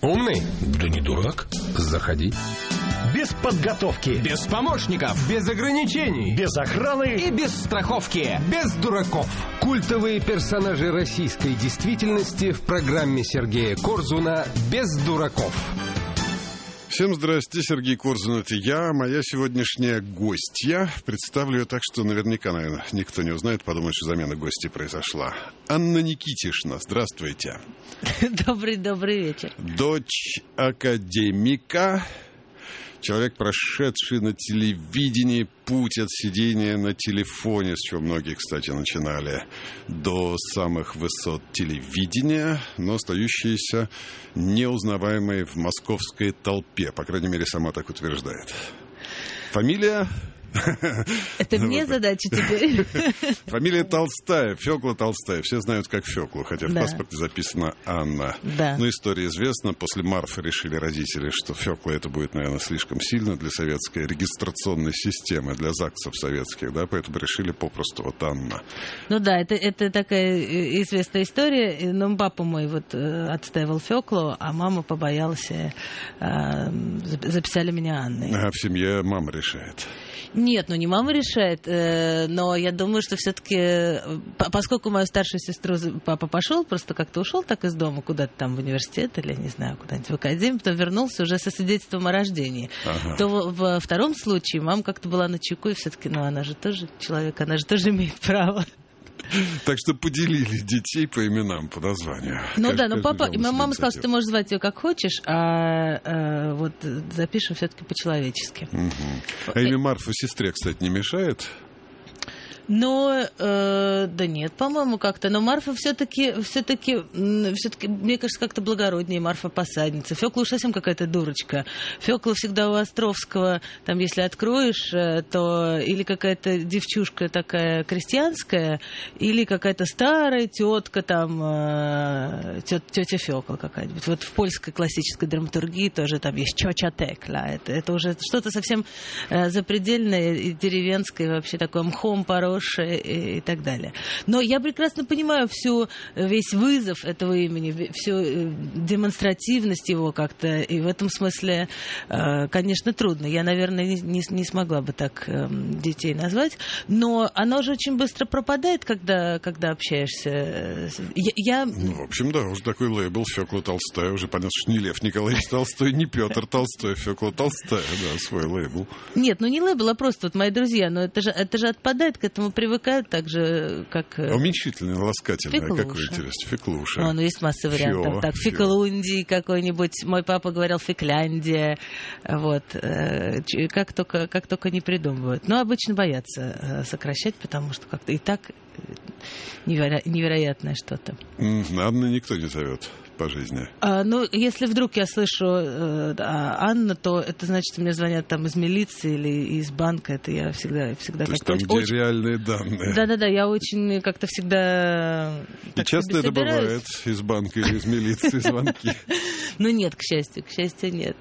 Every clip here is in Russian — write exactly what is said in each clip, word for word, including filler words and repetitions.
Умный? Да не дурак. Заходи. Без подготовки. Без помощников. Без ограничений. Без охраны. И без страховки. Без дураков. Культовые персонажи российской действительности в программе Сергея Корзуна «Без дураков». Всем здрасте, Сергей Корзун, это я. Моя сегодняшняя гостья. Представлю ее так, что наверняка, наверное, никто не узнает, подумает, что замена гостей произошла. Анна Никитишна, здравствуйте. Добрый-добрый вечер. Дочь академика, человек, прошедший на телевидении путь от сидения на телефоне, с чего многие, кстати, начинали, до самых высот телевидения, но остающийся неузнаваемой в московской толпе. По крайней мере, сама так утверждает. Фамилия... Это мне задача теперь. Фамилия Толстая, Фёкла Толстая. Все знают как Фёклу, хотя в да. паспорте записано Анна. Да. Но история известна. После Марфы решили родители, что Фёкла это будет, наверное, слишком сильно для советской регистрационной системы, для ЗАГСов советских, да, поэтому решили попросту вот Анна. Ну да, это, это такая известная история. Но папа мой вот отстаивал Фёклу, а мама побоялась, записали меня Анной. А в семье мама решает. Нет, ну не мама решает, э, но я думаю, что все-таки, поскольку мою старшую сестру папа пошел, просто как-то ушел так из дома куда-то там в университет или, не знаю, куда-нибудь в академию, потом вернулся уже со свидетельством о рождении, ага. то во, во втором случае мама как-то была начеку, и все-таки, ну она же тоже человек, она же тоже имеет право. Так что поделили детей по именам, по названию. Ну Каждый, да, но папа, мама сказала, что ты можешь звать ее как хочешь, а, а вот запишем все-таки по-человечески. Угу. А имя Марфа сестре, кстати, не мешает? Но, э, да нет, по-моему, как-то. Но Марфа все-таки, все-таки, все-таки, мне кажется, как-то благороднее. Марфа посадница. Фёкла уж совсем какая-то дурочка. Фёкла всегда у Островского, там, если откроешь, то или какая-то девчушка такая крестьянская, или какая-то старая тетка, там, тетя Фёкла какая-нибудь. Вот в польской классической драматургии тоже там есть чоча текла. Это, это уже что-то совсем запредельное и деревенское, вообще такое мхом поросшее и, и так далее. Но я прекрасно понимаю всю, весь вызов этого имени, всю демонстративность его как-то, и в этом смысле, конечно, трудно. Я, наверное, не, не, не смогла бы так детей назвать, но оно же очень быстро пропадает, когда, когда общаешься. Я, я... Ну, в общем, да, уже такой лейбл Фёкла Толстая, уже понятно, что не Лев Николаевич Толстой, не Петр Толстой, Фёкла Толстая, да, свой лейбл. Нет, ну не лейбл, а просто вот мои друзья, но это же, это же отпадает, к этому привыкают так же, как... Уменьшительное, ласкательное, Феклуша. Какое интересно, феклуша. О, ну есть масса вариантов. Фё, так, фё. феклундий какой-нибудь, мой папа говорил фекляндия, вот, как только, как только не придумывают. Но обычно боятся сокращать, потому что как-то и так неверо- невероятное что-то. Анна никто не зовет по жизни. А, ну, если вдруг я слышу э, Анна, то это значит, мне звонят там из милиции или из банка. Это я всегда, всегда то есть как-то там, очень, где реальные данные. Да-да-да, я очень как-то всегда... И часто это бывает из банка или из милиции звонки? Ну нет, к счастью, к счастью, нет.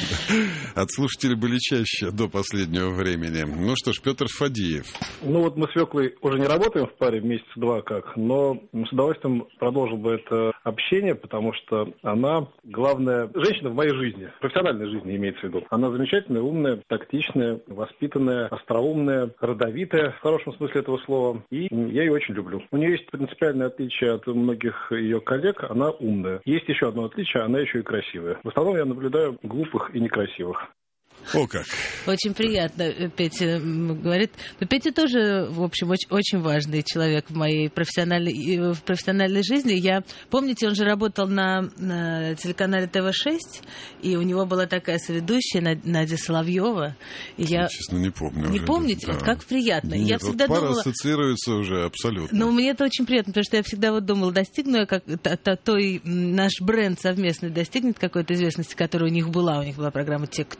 От слушателей были чаще до последнего времени. Ну что ж, Петр Фадеев. Ну вот мы с Фёклой уже не работаем в паре месяц-два как, но с удовольствием продолжил бы это общение, потому что она главная женщина в моей жизни, профессиональной жизни имеется в виду. Она замечательная, умная, тактичная, воспитанная, остроумная, родовитая, в хорошем смысле этого слова. И я ее очень люблю. У нее есть принципиальное отличие от многих ее коллег, она умная. Есть еще одно отличие, она еще и красивая. В основном я наблюдаю глупых и некрасивых. О как! Очень приятно, Петя говорит. Но Петя тоже, в общем, очень, очень важный человек в моей профессиональной, в профессиональной жизни. Я, помните, он же работал на, на телеканале тэ вэ шесть, и у него была такая соведущая Надя Соловьева. И я, я, честно, не помню. Не уже. помните? Да. Вот как приятно. Нет, я вот всегда пара думала... ассоциируется уже абсолютно. Ну, мне это очень приятно, потому что я всегда вот думала, достигну я, как той наш бренд совместный достигнет какой-то известности, которая у них была. У них была программа «Те кто»,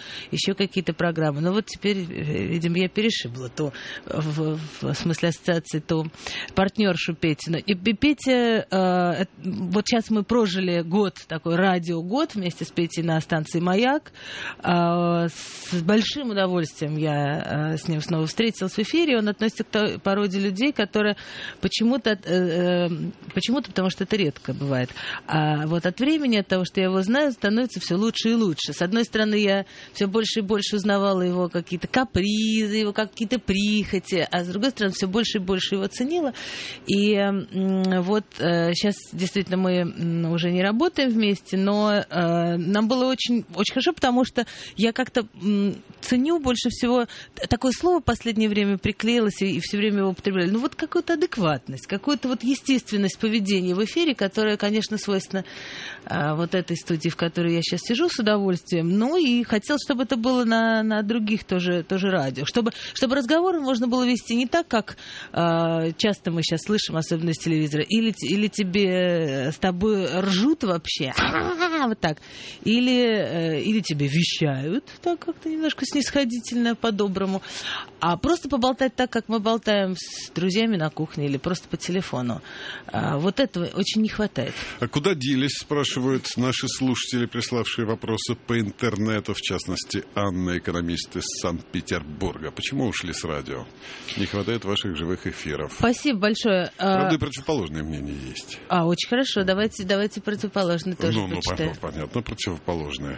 еще какие-то программы. Но вот теперь, видимо, я перешибла то, в, в смысле ассоциации, то партнершу Петину. И Петя, э, вот сейчас мы прожили год, такой радиогод вместе с Петей на станции «Маяк». Э, с большим удовольствием я э, с ним снова встретилась в эфире. Он относится к той породе людей, которые почему-то, э, э, почему-то, потому что это редко бывает. А вот от времени, от того, что я его знаю, становится все лучше и лучше. С одной стороны, я все больше и больше узнавала его какие-то капризы, его какие-то прихоти, а с другой стороны, все больше и больше его ценила. И э, вот э, сейчас действительно мы уже не работаем вместе, но э, нам было очень, очень хорошо, потому что я как-то э, ценю больше всего, такое слово в последнее время приклеилось и, и все время его употребляли, ну вот какую-то адекватность, какую-то вот естественность поведения в эфире, которая, конечно, свойственна э, вот этой студии, в которой я сейчас сижу с удовольствием. Ну и хотелось, чтобы это было на, на других тоже, тоже радио, чтобы, чтобы разговоры можно было вести не так, как э, часто мы сейчас слышим, особенно из телевизора, или, или тебе с тобой ржут вообще, вот так, или, э, или тебе вещают, так как-то немножко снисходительно, по-доброму, а просто поболтать так, как мы болтаем с друзьями на кухне или просто по телефону. А, вот этого очень не хватает. А куда делись, спрашивают наши слушатели, приславшие вопросы по интернету, в частности, Анна, экономист из Санкт-Петербурга. Почему ушли с радио? Не хватает ваших живых эфиров. Спасибо большое. Правда, и противоположное мнение есть. А, очень хорошо. Давайте, давайте противоположное тоже ну, почитаем. Ну, понятно, противоположное.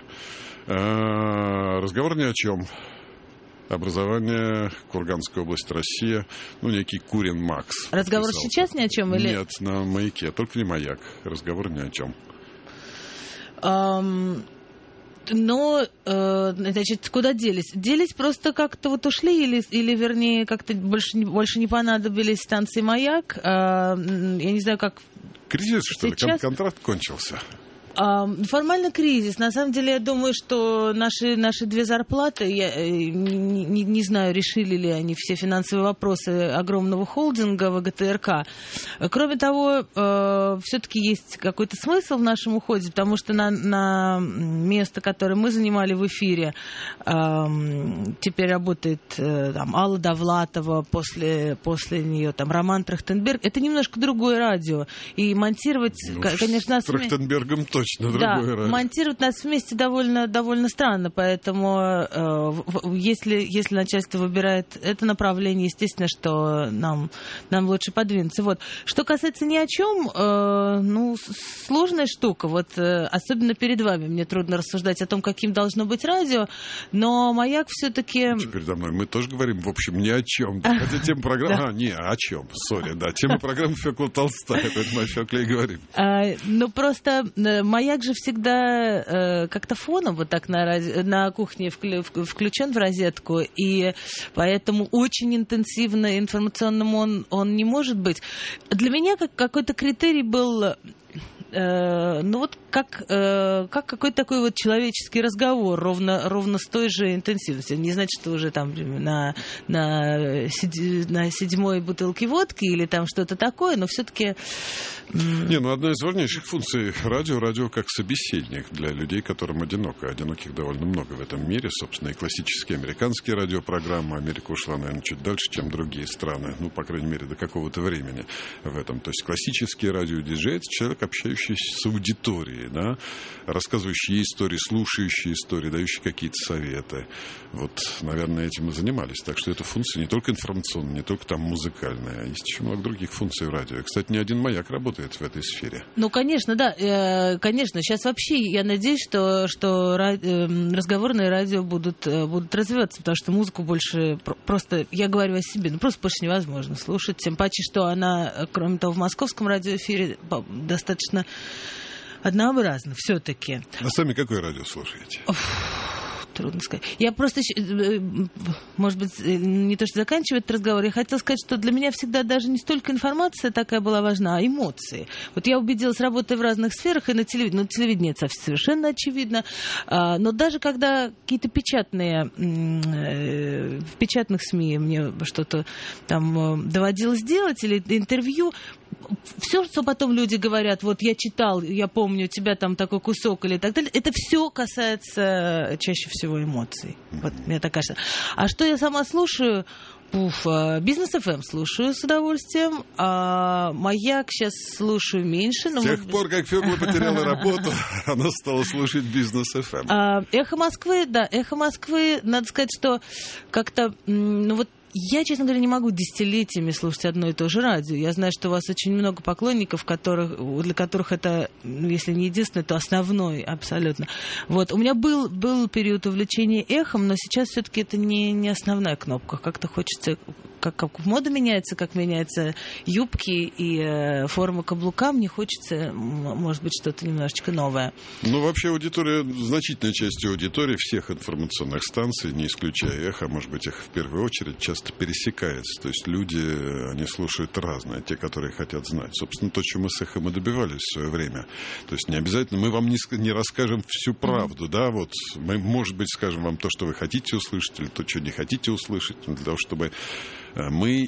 А, разговор ни о чем. Образование, Курганская область, Россия. Ну, некий Курин Макс. Разговор подписался. Сейчас ни о чем? Или... Нет, на «Маяке». Только не «Маяк». Разговор ни о чем. Um... Но, э, значит, куда делись? Делись просто как-то вот ушли, или, или вернее, как-то больше, больше не понадобились станции «Маяк». Э, я не знаю, как... Кризис, что сейчас... ли? Контракт кончился. Формально кризис. На самом деле, я думаю, что наши, наши две зарплаты, я не, не, не знаю, решили ли они все финансовые вопросы огромного холдинга ВГТРК. Кроме того, э, все-таки есть какой-то смысл в нашем уходе, потому что на, на место, которое мы занимали в эфире, э, теперь работает э, там, Алла Довлатова, после, после нее там, Роман Трахтенберг. Это немножко другое радио. И монтировать, ну, конечно... С Трахтенбергом точно. Да, монтируют нас вместе довольно, довольно странно, поэтому э, если, если начальство выбирает это направление, естественно, что нам, нам лучше подвинуться. Вот. Что касается ни о чем, э, ну, сложная штука, вот, э, особенно перед вами. Мне трудно рассуждать о том, каким должно быть радио, но «Маяк» все-таки... Передо мной мы тоже говорим, в общем, ни о чем. Хотя тема программы... А, не, о чем, сори, да. Тема программы Фёкла Толстая, поэтому о Фёкле и говорим. Ну, просто... «Маяк» же всегда э, как-то фоном вот так на, ради... на кухне вклю... включен в розетку, и поэтому очень интенсивно информационным он, он не может быть. Для меня как какой-то критерий был... Ну вот как, как какой-то такой вот человеческий разговор, ровно, ровно с той же интенсивностью. Не значит, что уже там на, на, седь, на седьмой бутылке водки или там что-то такое, но все-таки... Не, ну одна из важнейших функций радио, радио как собеседник для людей, которым одиноко. Одиноких довольно много в этом мире. Собственно, и классические американские радиопрограммы. Америка ушла, наверное, чуть дальше, чем другие страны. Ну, по крайней мере, до какого-то времени в этом. То есть классические радиодиджеи — это человек, общающийся с аудиторией, да, рассказывающий истории, слушающий истории, дающий какие-то советы. Вот, наверное, этим и занимались. Так что эта функция не только информационная, не только там музыкальная, а есть еще много других функций в радио. И, кстати, ни один «Маяк» работает в этой сфере. Ну, конечно, да. Э, конечно. Сейчас вообще я надеюсь, что, что ради... разговорные радио будут, будут развиваться, потому что музыку больше просто, я говорю о себе, ну, просто больше невозможно слушать. Тем паче, что она, кроме того, в московском радиоэфире достаточно однообразно все-таки. А сами какое радио слушаете? Трудно сказать. Я просто, может быть, не то, что заканчивать этот разговор, я хотела сказать, что для меня всегда даже не столько информация такая была важна, а эмоции. Вот я убедилась, работая в разных сферах, и на телевидении, ну, телевидение это совершенно очевидно, но даже когда какие-то печатные, в печатных СМИ мне что-то там доводилось делать, или интервью, все, что потом люди говорят, вот я читал, я помню, у тебя там такой кусок или так далее, это все касается чаще всего эмоций. Вот, мне так кажется. А что я сама слушаю? Уф, Бизнес эф эм слушаю с удовольствием, а Маяк сейчас слушаю меньше. Но С тех может... пор, как Фёкла потеряла работу, она стала слушать Бизнес эф эм. А, Эхо Москвы, да, Эхо Москвы, надо сказать, что как-то, ну вот, я, честно говоря, не могу десятилетиями слушать одно и то же радио. Я знаю, что у вас очень много поклонников, которых, для которых это, если не единственное, то основной абсолютно. Вот. У меня был, был период увлечения эхом, но сейчас все-таки это не, не основная кнопка. Как-то хочется, как, как мода меняется, как меняются юбки и э, форма каблука, мне хочется, может быть, что-то немножечко новое. Ну, вообще аудитория, значительная часть аудитории всех информационных станций, не исключая эхо, может быть, их в первую очередь, часто пересекается. То есть люди, они слушают разное, те, которые хотят знать. Собственно, то, чего мы с эхом и добивались в свое время. То есть не обязательно, мы вам не, не расскажем всю правду, mm-hmm. да, вот мы, может быть, скажем вам то, что вы хотите услышать, или то, что не хотите услышать, для того, чтобы мы,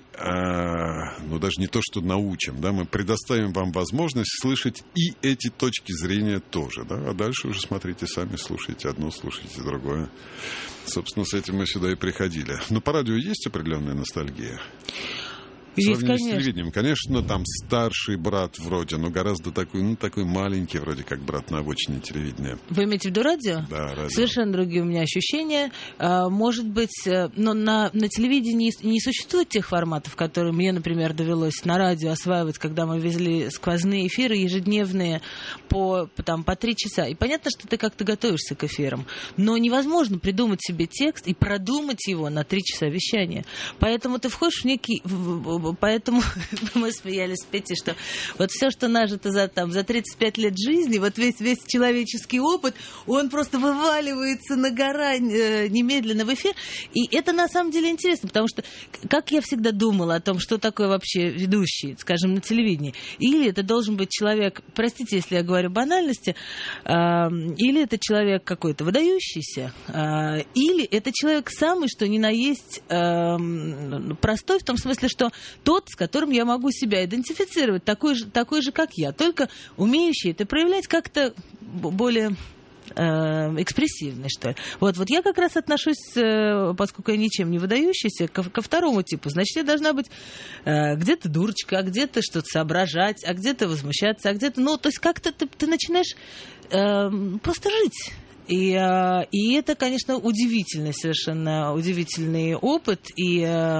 ну, даже не то, что научим, да, мы предоставим вам возможность слышать и эти точки зрения тоже, да, а дальше уже смотрите сами, слушайте одно, слушайте другое. Собственно, с этим мы сюда и приходили. Но по радио есть определенная ностальгия? Есть, сравнению конечно. с телевидением. Конечно, там старший брат вроде, но гораздо такой, ну, такой маленький, вроде как брат на обочине телевидения. Вы имеете в виду радио? Да, радио. Совершенно другие у меня ощущения. Может быть, но на, на телевидении не существует тех форматов, которые мне, например, довелось на радио осваивать, когда мы везли сквозные эфиры ежедневные по, там, по три часа. И понятно, что ты как-то готовишься к эфирам, но невозможно придумать себе текст и продумать его на три часа вещания. Поэтому ты входишь в некий... Поэтому мы смеялись с Петей, что вот все, что нажито за, там, за тридцать пять лет жизни, вот весь, весь человеческий опыт, он просто вываливается на гора э, немедленно в эфир. И это на самом деле интересно, потому что, как я всегда думала о том, что такое вообще ведущий, скажем, на телевидении, или это должен быть человек, простите, если я говорю банальности, э, или это человек какой-то выдающийся, э, или это человек самый, что ни на есть э, простой, в том смысле, что тот, с которым я могу себя идентифицировать, такой же, такой же, как я, только умеющий это проявлять как-то более э, экспрессивный, что ли. Вот, вот я как раз отношусь, э, поскольку я ничем не выдающийся, ко, ко второму типу. Значит, я должна быть э, где-то дурочка, а где-то что-то соображать, а где-то возмущаться, а где-то... Ну, то есть как-то ты, ты начинаешь э, просто жить. И, и это, конечно, удивительный, совершенно удивительный опыт. И,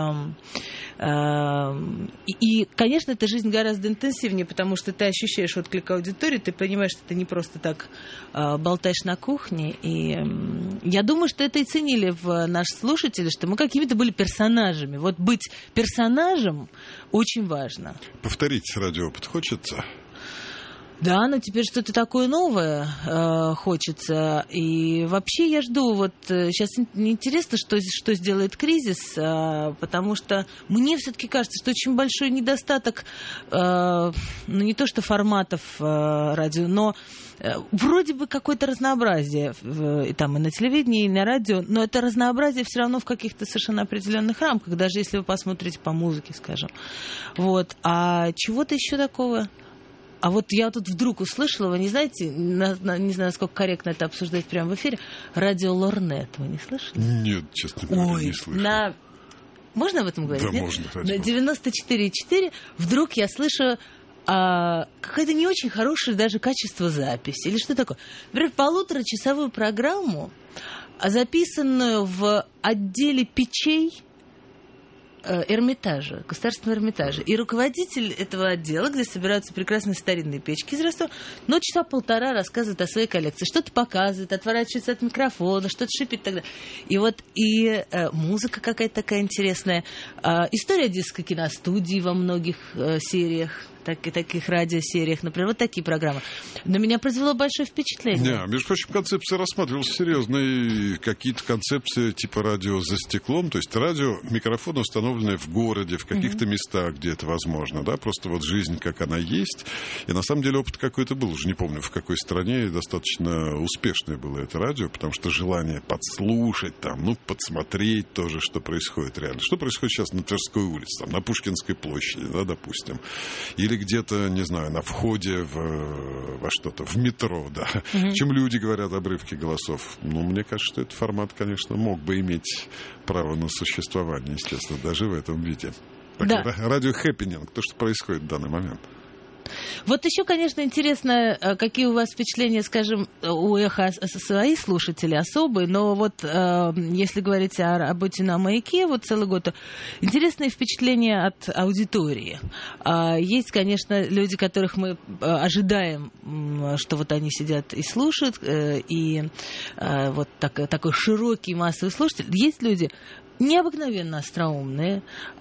и, и, конечно, эта жизнь гораздо интенсивнее, потому что ты ощущаешь отклик аудитории, ты понимаешь, что ты не просто так болтаешь на кухне. И я думаю, что это и ценили в наши слушатели, что мы какими-то были персонажами. Вот быть персонажем очень важно. Повторить радиоопыт хочется? Да, но теперь что-то такое новое э, хочется. И вообще я жду, вот сейчас интересно, что, что сделает кризис, э, потому что мне все-таки кажется, что очень большой недостаток, э, ну не то что форматов э, радио, но э, вроде бы какое-то разнообразие в, и, там, и на телевидении, и на радио, но это разнообразие все равно в каких-то совершенно определенных рамках, даже если вы посмотрите по музыке, скажем. Вот. А чего-то еще такого... А вот я тут вдруг услышала, вы не знаете, на, на, не знаю, насколько корректно это обсуждать прямо в эфире, радио Лорнет. Вы не слышали? Нет, честно говоря, Ой, не слышал. На... Можно об этом говорить? Да, нет? можно. На девяносто четыре и четыре вдруг я слышу а, какое-то не очень хорошее даже качество записи. Или что такое? Например, полуторачасовую программу, записанную в отделе печей Эрмитажа, Государственного Эрмитажа. И руководитель этого отдела, где собираются прекрасные старинные печки из Ростова, но часа полтора рассказывает о своей коллекции. Что-то показывает, отворачивается от микрофона, что-то шипит и так далее. И вот и э, музыка какая-то такая интересная. Э, история диско-киностудии во многих э, сериях. Так, и таких радиосериях, например, вот такие программы. На меня произвело большое впечатление. Не, между прочим, концепция рассматривалась серьезно. И какие-то концепции типа радио за стеклом, то есть радио, микрофон, установленный в городе, в каких-то mm-hmm. местах, где это возможно, да, просто вот жизнь, как она есть. И на самом деле опыт какой-то был, уже не помню, в какой стране, и достаточно успешное было это радио, потому что желание подслушать, там, ну, подсмотреть тоже, что происходит реально. Что происходит сейчас на Тверской улице, там, на Пушкинской площади, да, допустим. Или или где-то, не знаю, на входе в, во что-то, в метро, да, угу. чем люди говорят обрывки голосов. Ну, мне кажется, что этот формат, конечно, мог бы иметь право на существование, естественно, даже в этом виде. Так, да. Радио-хэппининг, то, что происходит в данный момент. Вот еще, конечно, интересно, какие у вас впечатления, скажем, у «Эхо» свои слушатели особые, но вот э, если говорить о работе на «Маяке» вот целый год, то интересные впечатления от аудитории. А есть, конечно, люди, которых мы ожидаем, что вот они сидят и слушают, э, и э, вот так, такой широкий массовый слушатель. Есть люди необыкновенно остроумные,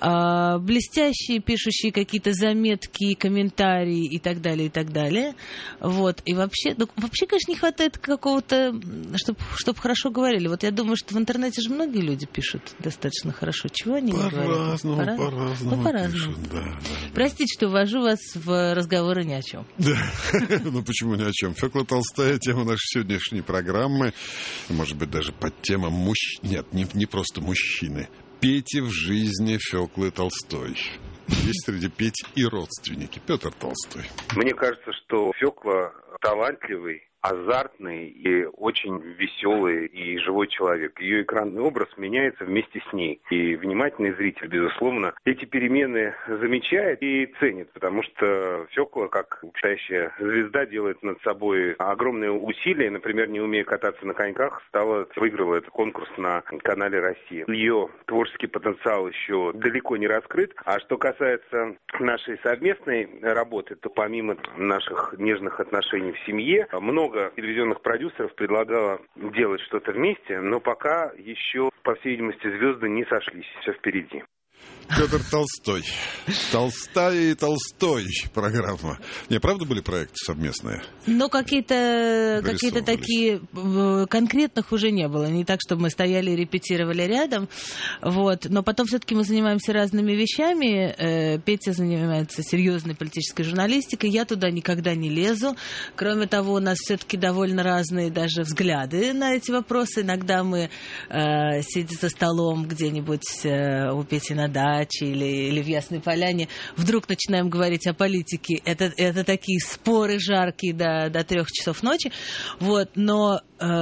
э, блестящие, пишущие какие-то заметки, комментарии и так далее, и так далее. Вот. И вообще, ну, вообще, конечно, не хватает какого-то, чтобы чтоб хорошо говорили. Вот я думаю, что в интернете же многие люди пишут достаточно хорошо. Чего они по не говорят? По-разному, По-раз... по-разному. Ну, по-разному. Пишут, да, да, да. Простите, что ввожу вас в разговоры ни о чем. Да, ну почему ни о чем? Фёкла Толстая, тема нашей сегодняшней программы. Может быть, даже под тема мужчин. Нет, не, не просто мужчины. Пети в жизни Фёклы Толстой. Есть среди Пети и родственники. Петр Толстой. Мне кажется, что Фёкла талантливый, азартный и очень веселый и живой человек. Ее экранный образ меняется вместе с ней. И внимательный зритель, безусловно, эти перемены замечает и ценит, потому что Фёкла, как настоящая звезда, делает над собой огромные усилия. Например, не умея кататься на коньках, стала, выиграла этот конкурс на канале «Россия». Ее творческий потенциал еще далеко не раскрыт. А что касается нашей совместной работы, то помимо наших нежных отношений в семье, много телевизионных продюсеров предлагало делать что-то вместе, но пока еще, по всей видимости, звезды не сошлись. Все впереди. Петр Толстой. Толстая и Толстой программа. Не, правда были проекты совместные? Ну, какие-то, какие-то такие конкретных уже не было. Не так, чтобы мы стояли и репетировали рядом. Вот. Но потом все-таки мы занимаемся разными вещами. Петя занимается серьезной политической журналистикой. Я туда никогда не лезу. Кроме того, у нас все-таки довольно разные даже взгляды на эти вопросы. Иногда мы, э, сидя за столом где-нибудь э, у Пети на даче или, или в Ясной Поляне, вдруг начинаем говорить о политике. Это, это такие споры жаркие до, до трех часов ночи. Вот. Но,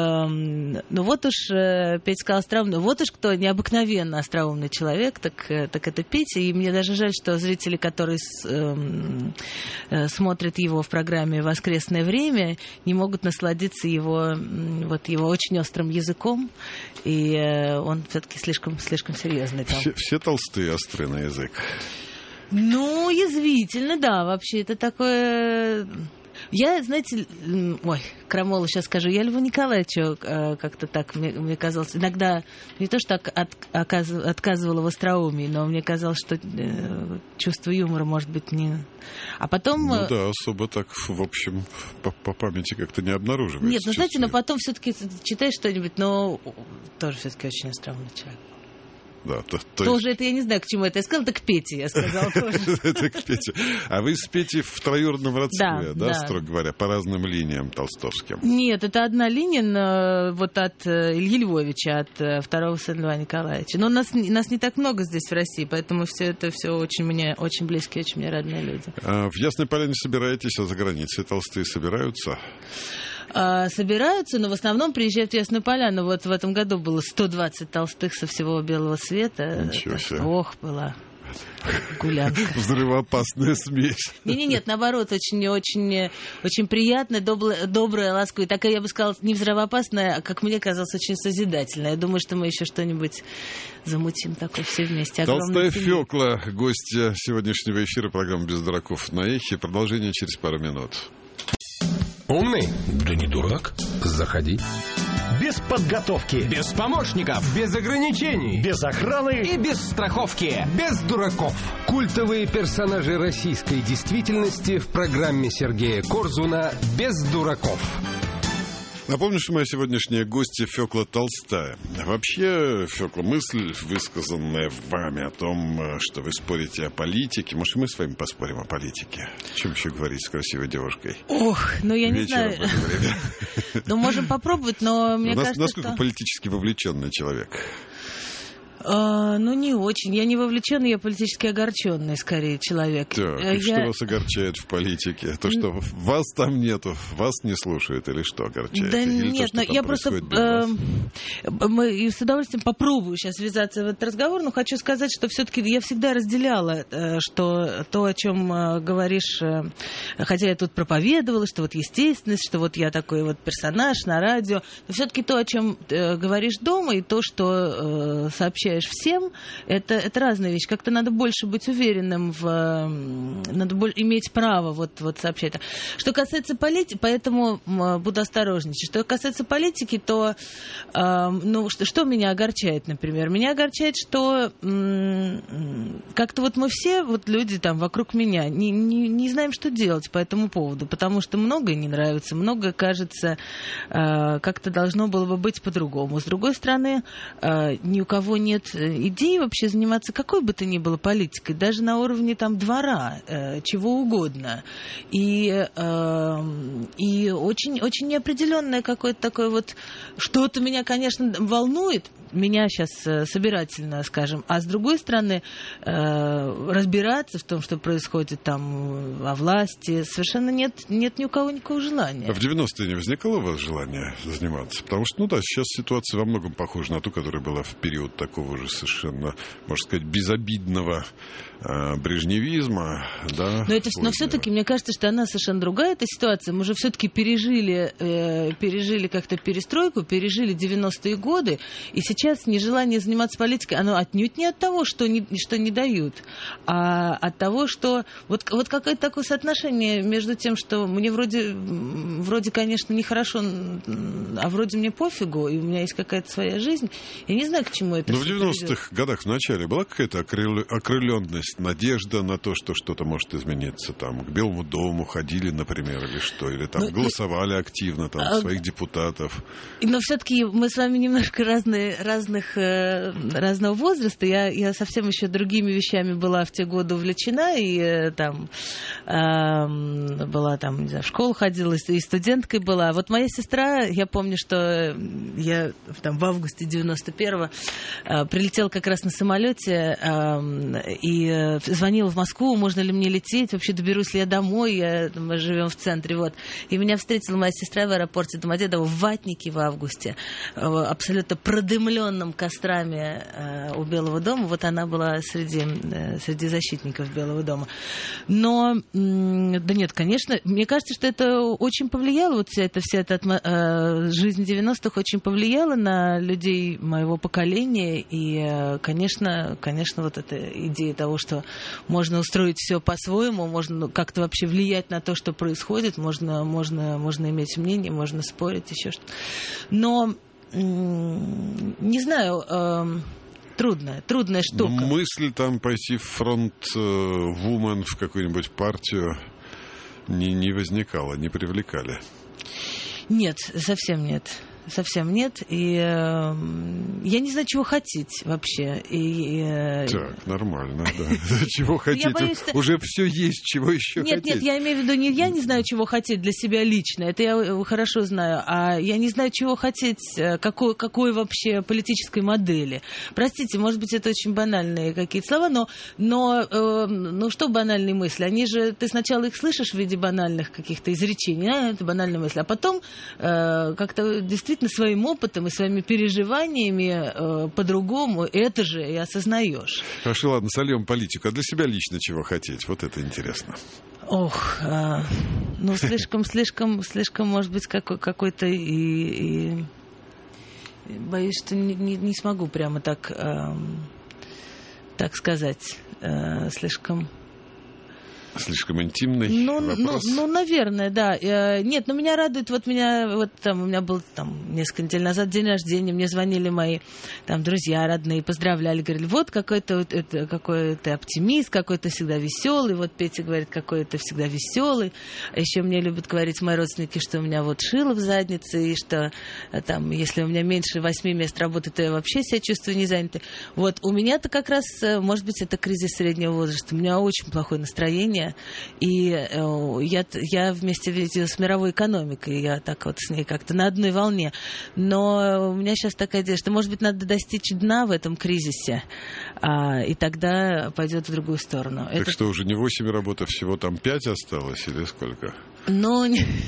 эм, ну вот уж э, Петя сказал остроумный, вот уж кто необыкновенно остроумный человек, так, э, так это Петя. И мне даже жаль, что зрители, которые с, эм, э, смотрят его в программе «Воскресное время», не могут насладиться его, вот, его очень острым языком. И э, он все-таки слишком, слишком серьезный там. Все, все толстые острые на язык. Ну, язвительно, да. Вообще, это такое... Я, знаете, ой, крамолу сейчас скажу, я Льву Николаевичу э, как-то так, мне, мне казалось, иногда не то, что от, оказ, отказывала в остроумии, но мне казалось, что э, чувство юмора, может быть, не... А потом... Ну да, особо так, в общем, по, по памяти как-то не обнаруживается. Нет, ну знаете, но потом все-таки читаешь что-нибудь, но тоже все-таки очень остроумный человек. Да, то, то тоже есть... это я не знаю, к чему это я сказала, это к Пете я сказала тоже. Это к Пете. А вы с Петей в троюродном родстве, да, строго говоря, по разным линиям толстовским? Нет, это одна линия, вот от Ильи Львовича, от второго сына Льва Николаевича. Но нас, нас не так много здесь в России, поэтому все это все очень мне, очень близкие, очень мне родные люди. А в Ясной Поляне собираетесь, а за границей толстые собираются? Собираются, но в основном приезжают в Ясную Поляну. Вот в этом году было сто двадцать толстых со всего белого света. Ничего себе. Ох, была гулянка. Взрывоопасная смесь. Не-не, нет, наоборот, очень, очень, очень приятная, добрая, добрая, ласковая. Такая, я бы сказала, не взрывоопасная, а, как мне казалось, очень созидательная. Я думаю, что мы еще что-нибудь замутим такое все вместе. Толстая Фёкла, гостья сегодняшнего эфира программы «Без дураков» на Эхе. Продолжение через пару минут. Умный? Да не дурак. Заходи. Без подготовки. Без помощников. Без ограничений. Без охраны. И без страховки. Без дураков. Культовые персонажи российской действительности в программе Сергея Корзуна «Без дураков». Напомню, что моя сегодняшняя гостья Фёкла Толстая. Вообще, Фёкла, мысль, высказанная вами о том, что вы спорите о политике. Может, мы с вами поспорим о политике? О чем еще говорить с красивой девушкой? Ох, ну я Вечером не знаю. Ну, можем попробовать, но мне кажется, насколько политически вовлеченный человек? А, ну, не очень. Я не вовлеченный, я политически огорченный, скорее, человек. Так, и я... что вас огорчает в политике? То, что вас там нету, вас не слушают, или что огорчает? Да или нет, то, но я просто э, мы, и с удовольствием попробую сейчас ввязаться в этот разговор, но хочу сказать, что все-таки я всегда разделяла, э, что то, о чем э, говоришь, э, хотя я тут проповедовала, что вот естественность, что вот я такой вот персонаж на радио, но все-таки то, о чем э, говоришь дома, и то, что э, сообщаешь всем, это, это разные вещи. Как-то надо больше быть уверенным в... Э, надо больше иметь право вот, вот сообщать. Что касается политики, поэтому э, буду осторожничать. Что касается политики, то э, ну, что, что меня огорчает, например? Меня огорчает, что э, как-то вот мы все, вот люди там вокруг меня, не, не, не знаем, что делать по этому поводу, потому что многое не нравится, многое кажется, э, как-то должно было бы быть по-другому. С другой стороны, э, ни у кого нет идеи вообще заниматься какой бы то ни было политикой, даже на уровне там двора, э, чего угодно. И, э, и очень, очень неопределенное какое-то такое вот... Что-то меня, конечно, волнует, меня сейчас э, собирательно, скажем, а с другой стороны, э, разбираться в том, что происходит там во власти, совершенно нет, нет ни у кого никакого желания. А в девяностые не возникало у вас желания заниматься? Потому что, ну да, сейчас ситуация во многом похожа на ту, которая была в период такого же совершенно, можно сказать, безобидного э, брежневизма, да. Но, это, но все-таки, мне кажется, что она совершенно другая, эта ситуация. Мы же все-таки пережили, э, пережили как-то перестройку, пережили девяностые годы, и сейчас нежелание заниматься политикой, оно отнюдь не от того, что не, что не дают, а от того, что... Вот, вот какое-то такое соотношение между тем, что мне вроде, вроде, конечно, нехорошо, а вроде мне пофигу, и у меня есть какая-то своя жизнь. Я не знаю, к чему это. Но в девяностых годах в начале была какая-то окрыленность, надежда на то, что что-то может измениться? Там к Белому дому ходили, например, или что? Или там ну, голосовали и... активно, там, а... своих депутатов? Но все-таки мы с вами немножко разные, разных, э, разного возраста. Я, я совсем еще другими вещами была в те годы увлечена, и э, там э, была там, не знаю, в школу ходила, и студенткой была. Вот моя сестра, я помню, что я там в августе девяносто первого э, прилетела как раз на самолете э, и э, звонила в Москву, можно ли мне лететь, вообще доберусь ли я домой, я, мы живем в центре, вот. И меня встретила моя сестра в аэропорте Домодедово в ватнике в августе, э, абсолютно продымленном кострами э, у Белого дома. Вот она была среди, э, среди защитников Белого дома. Но, м- да нет, конечно, мне кажется, что это очень повлияло, вот вся эта, вся эта э, жизнь девяностых очень повлияла на людей моего поколения. И, э, конечно, конечно, вот эта идея того, что можно устроить все по-своему, можно как-то вообще влиять на то, что происходит, можно, можно, можно иметь мнение, можно спорить, еще что-то. Но не знаю, э, трудная, трудная штука. Но мысль там пойти в фронт э, вумен в какую-нибудь партию не, не возникала, не привлекали? Нет, совсем нет. Совсем нет. И э, я не знаю, чего хотеть вообще. И, э, так, нормально, да. Чего хотеть? Боюсь, уже все есть, чего еще хотеть? Нет, нет, я имею в виду, не я не знаю, чего хотеть для себя лично, это я хорошо знаю, а я не знаю, чего хотеть, какой, какой вообще политической модели. Простите, может быть, это очень банальные какие-то слова, но, но э, ну что банальные мысли? Они же, ты сначала их слышишь в виде банальных каких-то изречений, а, это банальные мысли, а потом э, как-то действительно своим опытом и своими переживаниями э, по-другому это же и осознаешь. Хорошо, ладно, сольем политику. А для себя лично чего хотеть? Вот это интересно. Ох, э, ну слишком, слишком, слишком, может быть, какой- какой-то и, и... Боюсь, что не, не, не смогу прямо так, э, так сказать. Э, слишком... Слишком интимный ну, вопрос. Ну, ну, наверное, да. Нет, но меня радует, вот меня, вот там, у меня был там несколько недель назад день рождения, мне звонили мои там друзья родные, поздравляли, говорили, вот какой ты, вот, это, какой ты оптимист, какой ты всегда веселый, вот Петя говорит, какой ты всегда веселый. А еще мне любят говорить мои родственники, что у меня вот шило в заднице, и что там, если у меня меньше восьми мест работы, то я вообще себя чувствую незанятой. Вот у меня-то как раз, может быть, это кризис среднего возраста, у меня очень плохое настроение, волне, и э, я, я вместе, видите, с мировой экономикой, я так вот с ней как-то на одной волне. Но у меня сейчас такая идея, что, может быть, надо достичь дна в этом кризисе, а, и тогда пойдет в другую сторону. Так Это... что, уже не восемь работ, а всего там пять осталось, или сколько? Ну,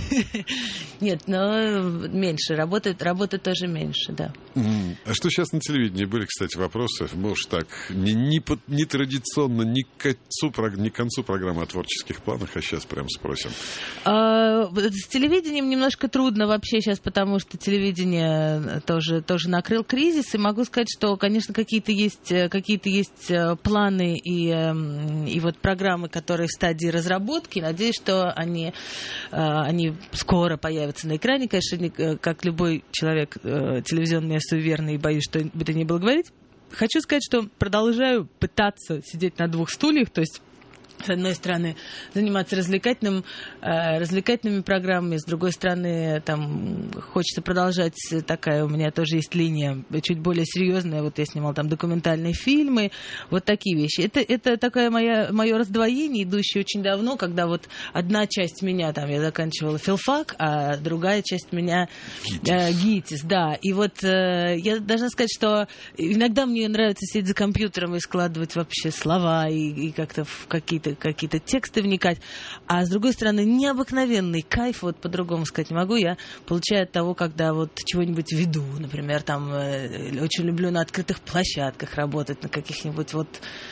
нет, но меньше. Работает, работы тоже меньше, да. А что сейчас на телевидении? Были, кстати, вопросы. Может, так, не, не, не традиционно, не к, концу, не к концу программы о творческих планах, а сейчас прям спросим. А, с телевидением немножко трудно вообще сейчас, потому что телевидение тоже, тоже накрыл кризис. И могу сказать, что, конечно, какие-то есть, какие-то есть планы и, и вот программы, которые в стадии разработки. Надеюсь, что они... Они скоро появятся на экране. Конечно, как любой человек телевизионный, я суеверный и боюсь, что бы это ни было говорить. Хочу сказать, что продолжаю пытаться сидеть на двух стульях, то есть с одной стороны, заниматься развлекательным, э, развлекательными программами, с другой стороны, там, хочется продолжать, такая у меня тоже есть линия, чуть более серьезная, вот я снимала там документальные фильмы, вот такие вещи. Это, это такое моя, мое раздвоение, идущее очень давно, когда вот одна часть меня, там, я заканчивала филфак, а другая часть меня э, ГИТИС, да. И вот э, я должна сказать, что иногда мне нравится сидеть за компьютером и складывать вообще слова и, и как-то в какие-то какие-то тексты вникать, а с другой стороны необыкновенный кайф, вот по-другому сказать не могу, я получаю от того, когда вот чего-нибудь веду, например, там э, очень люблю на открытых площадках работать, на каких-нибудь вот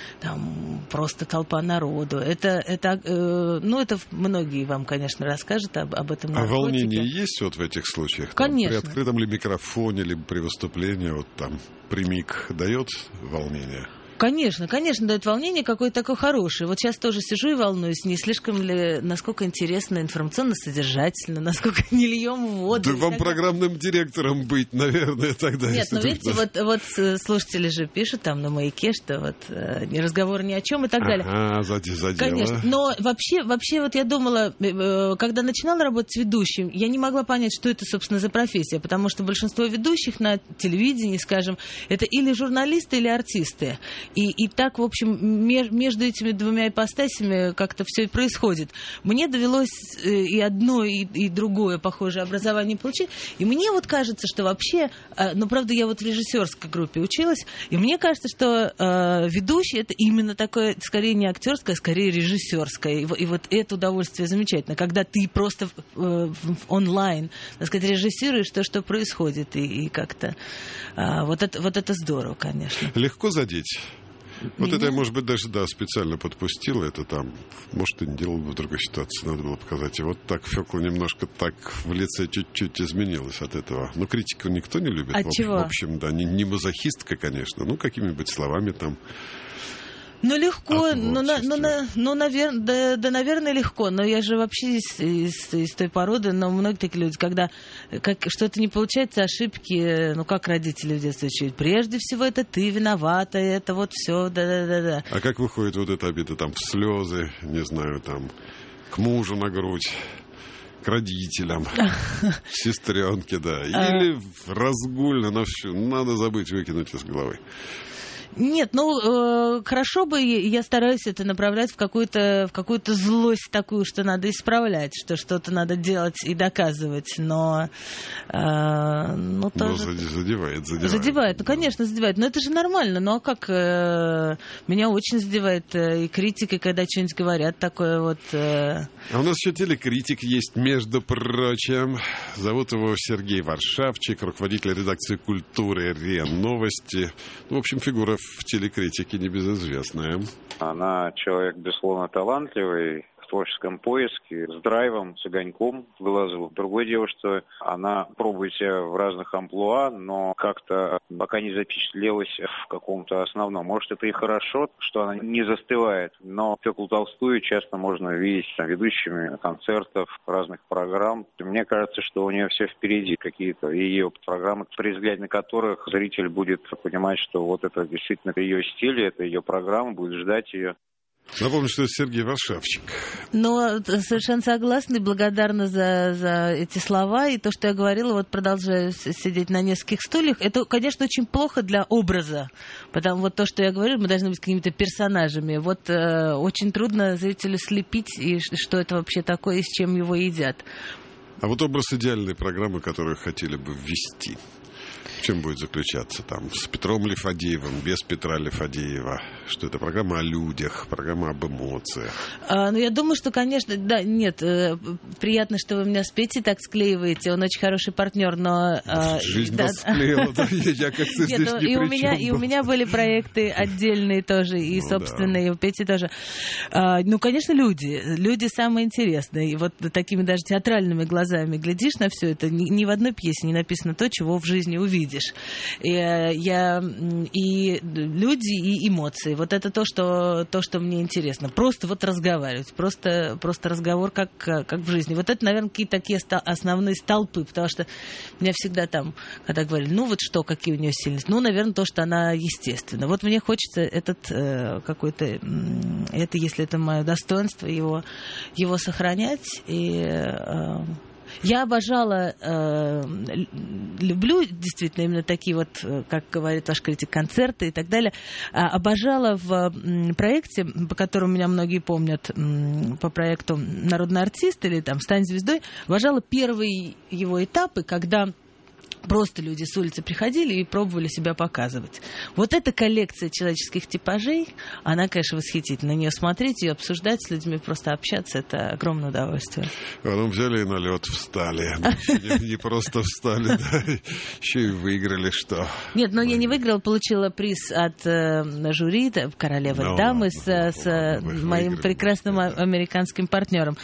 там просто толпа народу. Это, это э, ну это многие вам, конечно, расскажут об, об этом. А волнение есть вот в этих случаях? Конечно. Там, при открытом ли микрофоне, либо при выступлении, вот там примик дает волнение? Конечно, конечно, дает волнение какое-то такое хорошее. Вот сейчас тоже сижу и волнуюсь, не слишком ли, насколько интересно, информационно-содержательно, насколько не льем воду. Да вам программным директором быть, наверное, тогда. Нет, ну видите, вот, вот слушатели же пишут там на «Маяке», что вот э, разговор ни о чем и так далее. Ага, за, за Конечно, дело. но вообще, вообще вот я думала, э, когда начинала работать ведущим, я не могла понять, что это, собственно, за профессия, потому что большинство ведущих на телевидении, скажем, это или журналисты, или артисты. И, и так, в общем, меж, между этими двумя ипостасями как-то все и происходит. Мне довелось и одно, и, и другое похожее образование получить. И мне вот кажется, что вообще... Ну, правда, я вот в режиссерской группе училась, и мне кажется, что э, ведущий — это именно такое, скорее не актерское, а скорее режиссерское. И, и вот это удовольствие замечательно, когда ты просто э, онлайн, так сказать, режиссируешь то, что происходит. И, и как-то... Э, вот, это, вот это здорово, конечно. Легко задеть? Вот Меня? это я, может быть, даже, да, специально подпустил это там. Может, и не делал бы в другой ситуации, надо было показать. И вот так Фёкла немножко так в лице чуть-чуть изменилась от этого. Но критику никто не любит. От в, чего? В общем, да, не, не мазохистка, конечно. Ну, какими-нибудь словами там. Ну, легко, А ну, на, ну, на, ну навер, да, да, наверное, легко, но я же вообще из, из, из той породы, но многие такие люди, когда как, что-то не получается, ошибки, ну, как родители в детстве учили, прежде всего, это ты виновата, это вот все, да-да-да. А как выходит вот эта обида там в слезы, не знаю, там, к мужу на грудь? К родителям, к сестренке, да. Или разгульно на всю. Надо забыть, выкинуть из головы. Нет, ну, э, хорошо бы, я стараюсь это направлять в какую-то, в какую-то злость такую, что надо исправлять, что что-то надо делать и доказывать, но... Э, ну, тоже... Но задевает, задевает. Задевает, ну, конечно, задевает, но это же нормально, ну, а как... Э, меня очень задевает э, и критика, когда что-нибудь говорят такое вот... Э... А у нас еще телекритик есть, между прочим. Зовут его Сергей Варшавчик, руководитель редакции «Культуры РИА Новости». Ну, в общем, фигура в телекритике небезызвестная. Она человек, безусловно, талантливый, в творческом поиске, с драйвом, с огоньком в глазу. Другое дело, что она пробует себя в разных амплуа, но как-то пока не запечатлелась в каком-то основном. Может, это и хорошо, что она не застывает, но Фёклу Толстую часто можно видеть там, ведущими концертов, разных программ. Мне кажется, что у нее все впереди, какие-то ее программы, при взгляде на которых зритель будет понимать, что вот это действительно ее стиль, это ее программа, будет ждать ее. Напомню, что это Сергей Варшавчик. Но совершенно согласна и благодарна за, за эти слова. И то, что я говорила, вот продолжаю сидеть на нескольких стульях, это, конечно, очень плохо для образа. Потому вот то, что я говорю, мы должны быть какими-то персонажами. Вот э, очень трудно зрителю слепить, и что это вообще такое, и с чем его едят. А вот образ идеальной программы, которую хотели бы ввести, в чем будет заключаться? Там с Петром Лифадеевым, без Петра Лифадеева? Что это программа о людях, программа об эмоциях? А, ну, я думаю, что, конечно, да, нет, э, приятно, что вы меня с Петей так склеиваете, он очень хороший партнер, но... Э, Жизнь да, нас склеила, да, я как-то здесь нет, ни и у при меня, чем и у меня были проекты отдельные тоже, и ну, собственные, да. и у Пети тоже. А, ну, конечно, люди, люди самые интересные, и вот такими даже театральными глазами глядишь на все это, ни, ни в одной пьесе не написано то, чего в жизни увидишь. И, я, и люди, и эмоции. Вот это то, что, то, что мне интересно. Просто вот разговаривать. Просто, просто разговор, как, как в жизни. Вот это, наверное, какие-то такие основные столпы. Потому что меня всегда там, когда говорили, ну вот что, какие у нее сильности. Ну, наверное, то, что она естественна. Вот мне хочется этот э, какой-то... Это, если это мое достоинство, его, его сохранять. И... Э, Я обожала, э, люблю действительно именно такие вот, как говорит ваш критик, концерты и так далее. А, обожала в м, проекте, по которому меня многие помнят, м, по проекту «Народный артист» или там «Стань звездой», обожала первые его этапы, когда... Просто люди с улицы приходили и пробовали себя показывать. Вот эта коллекция человеческих типажей, она, конечно, восхитительна. На нее смотреть, ее обсуждать с людьми, просто общаться, это огромное удовольствие. Потом взяли и на лед встали. Не, не просто встали, да, еще и выиграли, что... Нет, но я не выиграла, получила приз от э, жюри, королевы no, дамы, с, no, с no, моим прекрасным да. американским партнером.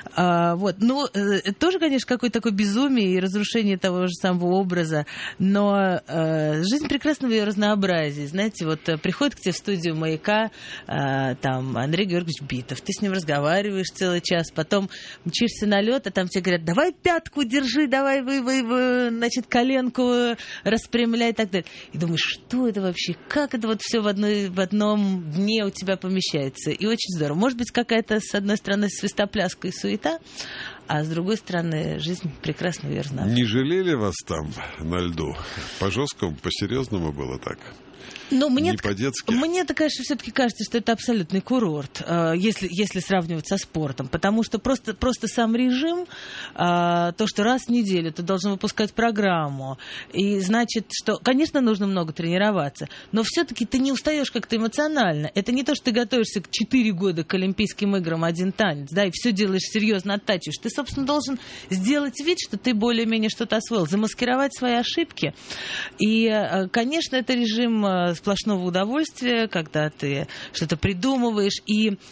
А, вот, ну, это тоже, конечно, какое-то такое безумие и разрушение того же самого образа. образа, но э, жизнь прекрасна в ее разнообразии. Знаете, вот э, приходит к тебе в студию «Маяка» э, там Андрей Георгиевич Битов, ты с ним разговариваешь целый час, потом мчишься на лед, а там тебе говорят, давай пятку держи, давай вы, вы, вы, значит, коленку распрямляй и так далее. И думаешь, что это вообще, как это вот все в, одной, в одном дне у тебя помещается. И очень здорово. Может быть, какая-то, с одной стороны, свистопляска и суета, а с другой стороны, жизнь прекрасно верна. Не жалели вас там на льду? По-жесткому, по-серьезному было так? Но мне, не по-детски? Мне-то, конечно, все-таки кажется, что это абсолютный курорт, если, если сравнивать со спортом. Потому что просто, просто сам режим, то, что раз в неделю ты должен выпускать программу, и значит, что, конечно, нужно много тренироваться, но все-таки ты не устаешь как-то эмоционально. Это не то, что ты готовишься к четыре года к Олимпийским играм один танец, да, и все делаешь серьезно, оттачиваешь. Ты, собственно, должен сделать вид, что ты более-менее что-то освоил, замаскировать свои ошибки. И, конечно, это режим сплошного удовольствия, когда ты что-то придумываешь. И э,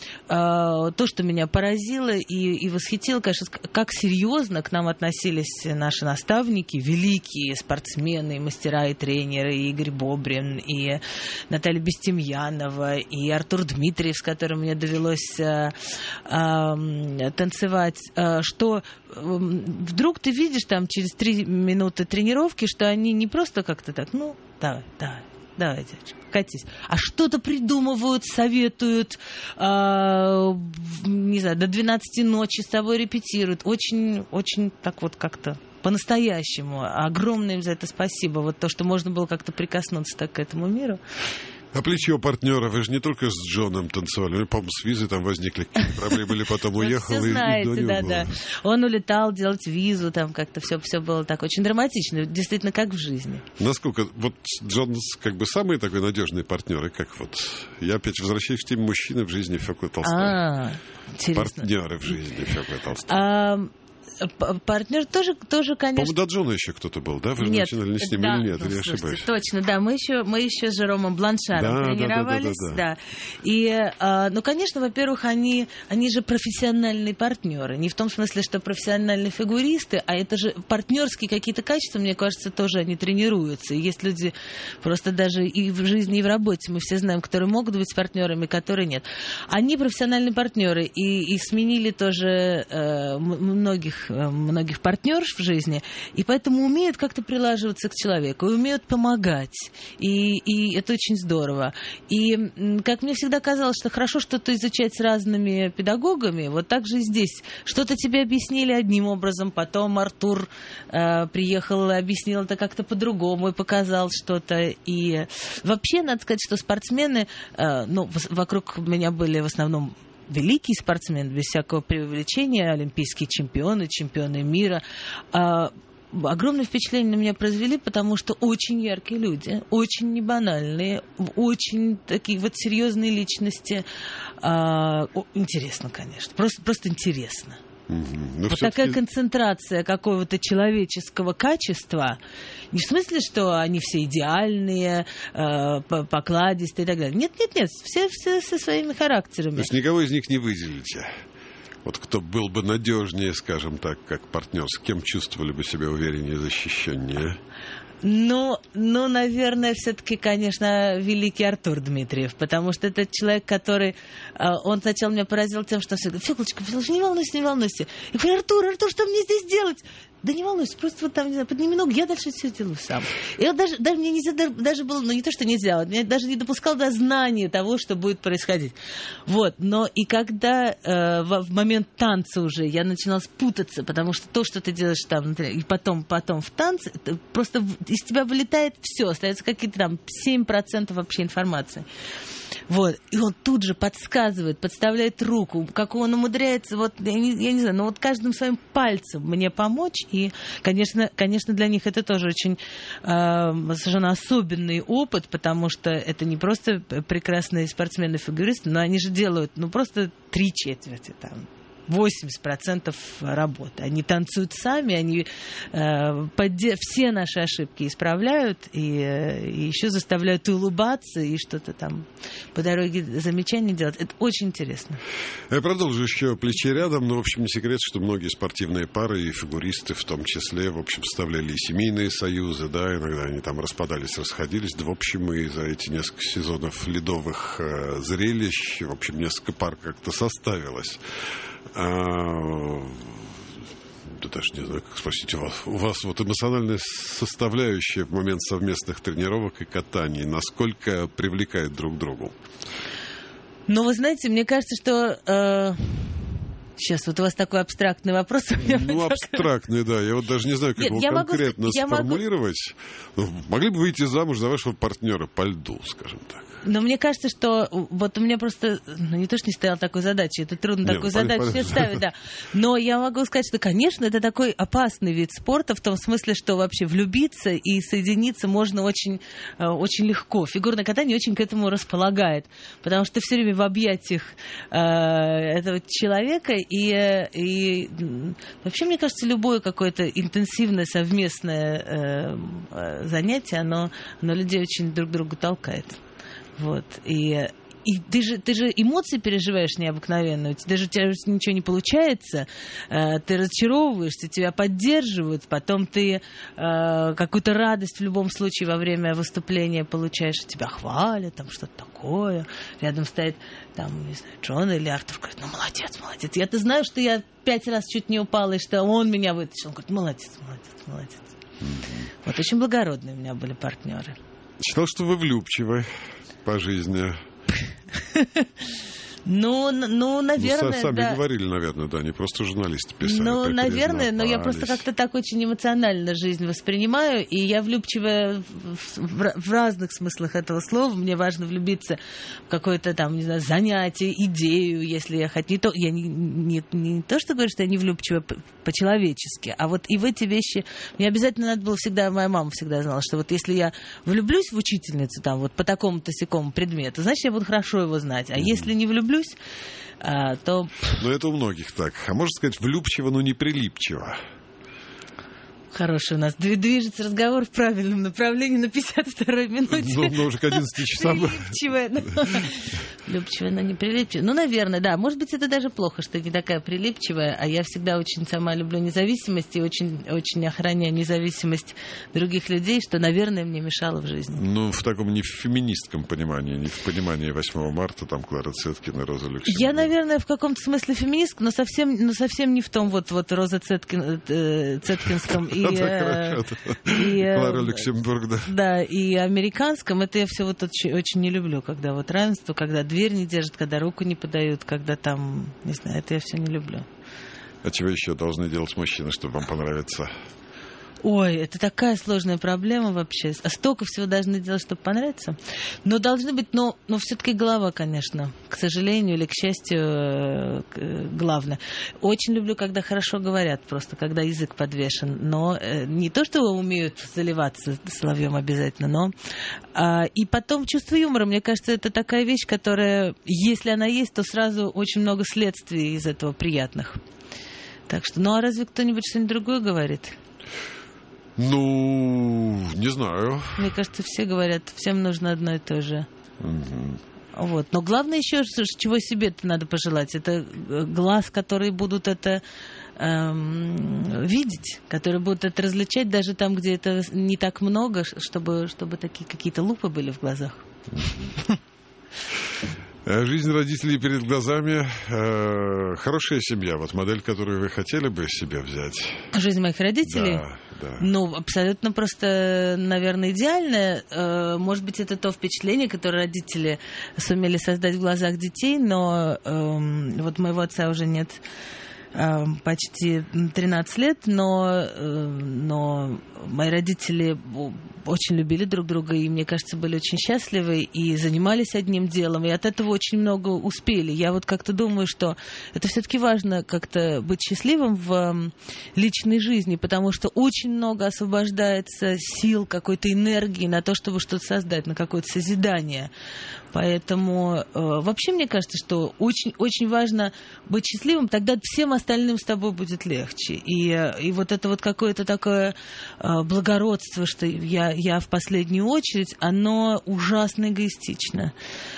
то, что меня поразило и, и восхитило, конечно, как серьезно к нам относились наши наставники, великие спортсмены, мастера и тренеры, и Игорь Бобрин, и Наталья Бестемьянова, и Артур Дмитриев, с которым мне довелось э, э, танцевать, э, что э, вдруг ты видишь там через три минуты тренировки, что они не просто как-то так, ну, давай, давай. Давай, девочка, катись. А что-то придумывают, советуют, э, не знаю, до двенадцати ночи с тобой репетируют. Очень, очень так вот как-то по-настоящему. Огромное им за это спасибо. Вот то, что можно было как-то прикоснуться так к этому миру. А плечо партнера, вы же не только с Джоном танцевали, по-моему, с визой там возникли какие-то проблемы, или потом уехал, и, знаете, и до него да, было. Да. Он улетал делать визу, там как-то все, все было так очень драматично, действительно, как в жизни. Насколько, вот Джон как бы самый такой надежный партнер, и как вот, я опять возвращаюсь к теме мужчины в жизни Фёклы Толстой. А, интересно. Партнеры в жизни Фёклы Толстой. А... Партнер тоже, тоже, конечно... По-моему, до Джона еще кто-то был, да? Вы же нет, начинали не с ним, да, или нет? Ну, или я слушайте, ошибаюсь? Точно, да. Мы еще, мы еще с Жеромом Бланшаром да, тренировались. Да, да, да, да, да. Да. И, а, ну, конечно, во-первых, они, они же профессиональные партнеры. Не в том смысле, что профессиональные фигуристы, а это же партнерские какие-то качества, мне кажется, тоже они тренируются. И есть люди просто даже и в жизни, и в работе, мы все знаем, которые могут быть партнерами, которые нет. Они профессиональные партнеры и, и сменили тоже э, многих многих партнерш в жизни, и поэтому умеют как-то прилаживаться к человеку, и умеют помогать, и, и это очень здорово. И, как мне всегда казалось, что хорошо что-то изучать с разными педагогами, вот так же и здесь. Что-то тебе объяснили одним образом, потом Артур э, приехал и объяснил это как-то по-другому, и показал что-то. И вообще, надо сказать, что спортсмены, э, ну, вокруг меня были в основном великий спортсмен, без всякого преувеличения, олимпийские чемпионы, чемпионы мира. А, огромное впечатление на меня произвели, потому что очень яркие люди, очень небанальные, очень такие вот серьезные личности. А, о, интересно, конечно, просто, просто интересно. Но вот такая концентрация какого-то человеческого качества, не в смысле, что они все идеальные, э, покладистые и так далее. Нет, нет, нет, все, все со своими характерами. То есть никого из них не выделите? Вот кто был бы надежнее, скажем так, как партнер, с кем чувствовали бы себя увереннее и защищеннее? Ну, ну, наверное, все-таки, конечно, великий Артур Дмитриев, потому что это человек, который... Он сначала меня поразил тем, что все говорят: Фёклочка, Фёклочка, не волнуйся, не волнуйся. Я говорю: Артур, Артур, что мне здесь делать? Да не волнуйся, просто вот там, не знаю, подними ногу, я дальше все сделаю сам. И вот даже, даже мне нельзя, даже было, ну не то, что нельзя, вот, меня даже не допускал до знания того, что будет происходить. Вот, но и когда э, в, в момент танца уже я начинала спутаться, потому что то, что ты делаешь там, и потом, потом в танце, просто из тебя вылетает все, остается какие-то там семь процентов вообще информации. Вот, и он тут же подсказывает, подставляет руку, как он умудряется, вот, я не, я не знаю, но вот каждым своим пальцем мне помочь, и, конечно, конечно, для них это тоже очень э, совершенно особенный опыт, потому что это не просто прекрасные спортсмены-фигуристы, но они же делают, ну, просто три четверти там. восемьдесят процентов работы. Они танцуют сами, они э, подде- все наши ошибки исправляют и, э, и еще заставляют улыбаться и что-то там по дороге замечания делать. Это очень интересно. Я продолжу еще плечи рядом, но, в общем, не секрет, что многие спортивные пары и фигуристы в том числе, в общем, составляли и семейные союзы, да, иногда они там распадались, расходились. В общем, и за эти несколько сезонов ледовых э, зрелищ, в общем, несколько пар как-то составилось. А, да даже не знаю, как спросить у вас. У вас вот эмоциональная составляющая в момент совместных тренировок и катаний насколько привлекает друг к другу? Ну, вы знаете, мне кажется, что... Э... Сейчас, вот у вас такой абстрактный вопрос. Ну, абстрактный, да. Я вот даже не знаю, как Нет, его конкретно могу... сформулировать. Могу... Могли бы выйти замуж за вашего партнера по льду, скажем так? Но мне кажется, что вот у меня просто, ну, не то, что не стояла такой задачи, это трудно Нет, такую задачу себе ставить, да. Но я могу сказать, что, конечно, это такой опасный вид спорта, в том смысле, что вообще влюбиться и соединиться можно очень, очень легко. Фигурное катание очень к этому располагает, потому что ты все время в объятиях э, этого человека, и, и вообще, мне кажется, любое какое-то интенсивное совместное э, занятие, оно, оно людей очень друг к другу толкает. Вот, и, и ты же, ты же эмоции переживаешь необыкновенные, даже у тебя ничего не получается, э, ты разочаровываешься, тебя поддерживают, потом ты э, какую-то радость в любом случае во время выступления получаешь, тебя хвалят, там что-то такое, рядом стоит, там, не знаю, Джон или Артур, говорит: ну, молодец, молодец, я-то знаю, что я пять раз чуть не упала, и что он меня вытащил, он говорит: молодец, молодец, молодец. Mm-hmm. Вот, очень благородные у меня были партнеры. Считал, что вы влюбчивы по жизни. Ну, ну, наверное, ну, сами да. говорили, наверное, да, не просто журналисты писали. Ну, наверное, но я просто как-то так очень эмоционально жизнь воспринимаю, и я влюбчивая в, в, в разных смыслах этого слова. Мне важно влюбиться в какое-то там, не знаю, занятие, идею, если я хочу. Не то, я не, не, не то, что говорю, что я не влюбчивая по-человечески, а вот и в эти вещи мне обязательно надо было всегда, моя мама всегда знала, что вот если я влюблюсь в учительницу там вот по такому-то сякому предмету, значит, я буду хорошо его знать, а mm-hmm. если не влюблюсь, А, то... Но это у многих так. А можно сказать, влюбчиво, но не прилипчиво. Хороший у нас движется разговор в правильном направлении на пятьдесят второй минуте. Ну, ну уже к одиннадцати часам. Прилипчивая. Прилипчивая, но не прилипчивая. Ну, наверное, да. Может быть, это даже плохо, что не такая прилипчивая, а я всегда очень сама люблю независимость и очень, очень охраняю независимость других людей, что, наверное, мне мешало в жизни. Ну, в таком не в феминистском понимании, не в понимании восьмого марта, там, Клара Цеткина, Роза Люксембург. Я, наверное, в каком-то смысле феминистка, но совсем, но совсем не в том вот, вот Роза Цеткин, э, Цеткинском и... И, Клара Люксембург, да. Да, и американском, это я все вот очень, очень не люблю, когда вот равенство, когда дверь не держат, когда руку не подают, когда там, не знаю, это я все не люблю. А чего еще должны делать мужчины, чтобы вам понравиться? Ой, это такая сложная проблема вообще. А столько всего должны делать, чтобы понравиться. Но должны быть, но, но все-таки голова, конечно. К сожалению или к счастью, главное. Очень люблю, когда хорошо говорят, просто когда язык подвешен. Но не то, что умеют заливаться соловьем обязательно, но... А, и потом чувство юмора, мне кажется, это такая вещь, которая, если она есть, то сразу очень много следствий из этого приятных. Так что, ну а разве кто-нибудь что-нибудь другое говорит? Ну, не знаю. Мне кажется, все говорят, всем нужно одно и то же. Угу. Вот. Но главное еще, чего себе-то надо пожелать, это глаз, которые будут это эм, видеть, которые будут это различать даже там, где это не так много, чтобы, чтобы такие какие-то лупы были в глазах. Жизнь родителей перед глазами. Э, хорошая семья. Вот модель, которую вы хотели бы себе взять. Жизнь моих родителей? Да, да. Ну, абсолютно просто, наверное, идеальная. Э, может быть, это то впечатление, которое родители сумели создать в глазах детей, но э, вот моего отца уже нет э, почти тринадцать лет, но, э, но мои родители очень любили друг друга, и, мне кажется, были очень счастливы и занимались одним делом, и от этого очень много успели. Я вот как-то думаю, что это все-таки важно как-то быть счастливым в личной жизни, потому что очень много освобождается сил, какой-то энергии на то, чтобы что-то создать, на какое-то созидание. Поэтому э, вообще мне кажется, что очень, очень важно быть счастливым, тогда всем остальным с тобой будет легче. И, и вот это вот какое-то такое э, благородство, что я, я в последнюю очередь, оно ужасно эгоистично.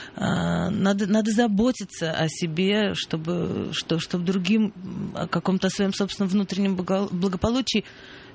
Э, надо, надо заботиться о себе, чтобы, что, чтобы другим о каком-то своем собственном внутреннем благополучии,